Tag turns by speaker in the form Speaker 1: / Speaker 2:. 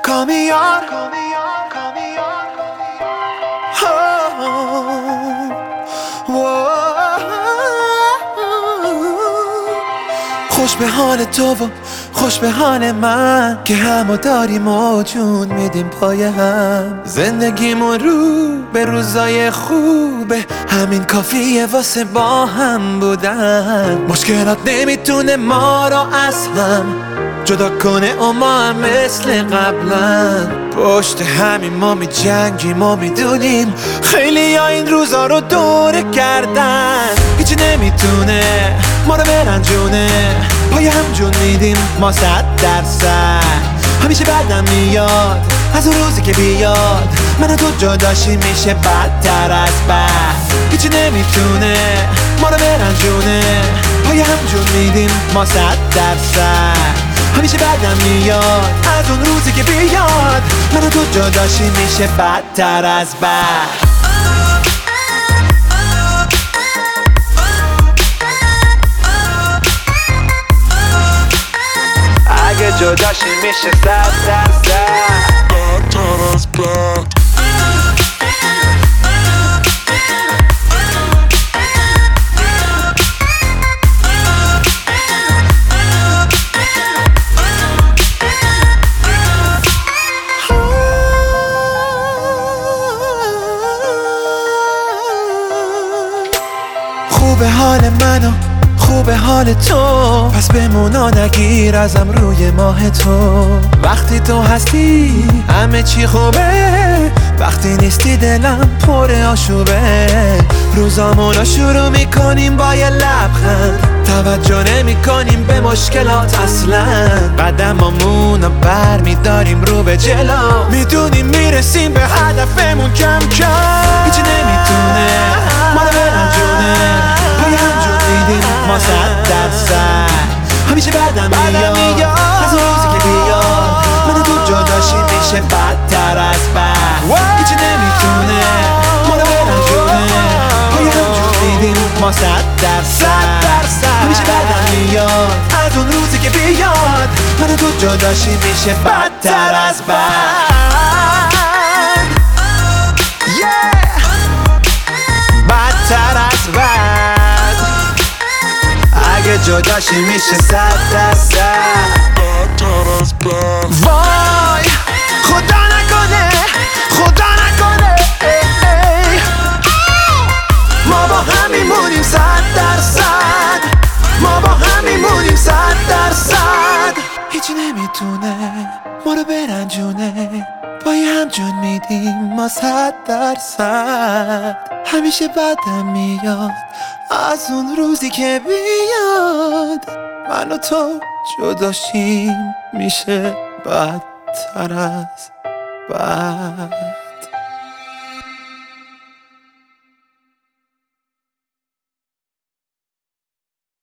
Speaker 1: Call me on. خوش به حال تو و خوش به حال من که همو داریم و جون میدیم پای هم. زندگیمون رو به روزای خوبه، همین کافیه واسه با هم بودن. مشکلات نمیتونه ما رو از هم جدا کنه و ما هم مثل قبلا پشت همین ما می جنگیم و میدونیم خیلی ها این روزا رو دوره کردن. هیچی نمیتونه ما رو برنجونه، پای هم جون میدیم ما 100%. همیشه بعدم میاد از اون روزی که بیاد من و تو جداشی میشه بدتر از بد. هیچی نمیتونه ما رو برنجونه، پای هم جون میدیم ما 100%. همیشه بعدم میاد از اون روزی که بیاد من و تو جداشی میشه بدتر از بد. اگه جداشی میشه 100% بدتر از بد. خوبه حال منو خوبه حال تو، پس بمونا نگیر ازم روی ماه تو. وقتی تو هستی همه چی خوبه، وقتی نیستی دلم پر آشوبه. روزامونو شروع میکنیم با یه لبخند، توجه نمی کنیم به مشکلات اصلا. قدمامونو بر میداریم رو به جلو، میدونیم میرسیم به هدفمون کم کم. هیچی نمیتونه ما رو برنجونه، پای هم جون میدیم ما 100%. همیشه بعدم میاد از اون روزی که بیاد من و تو جداشی میشه بدتر از بد. هیچی نمیتونه ما رو برنجونه، پای هم جون میدیم ما 100%. همیشه بعدم میاد از اون روزی که بیاد من و تو جداشی میشه بدتر از بد. بدتر از بد. اگه جداشی میشه 100% بدتر از بد. وای خدا نکنه خدا نکنه ما با هم میمونیم 100%. ما با هم میمونیم 100%. هیچی نمیتونه ما رو برنجونه، پای هم جون میدیم ما 100%. همیشه بعدم میاد از اون روزی که بیاد من و تو جداشیم میشه بدتر از بد.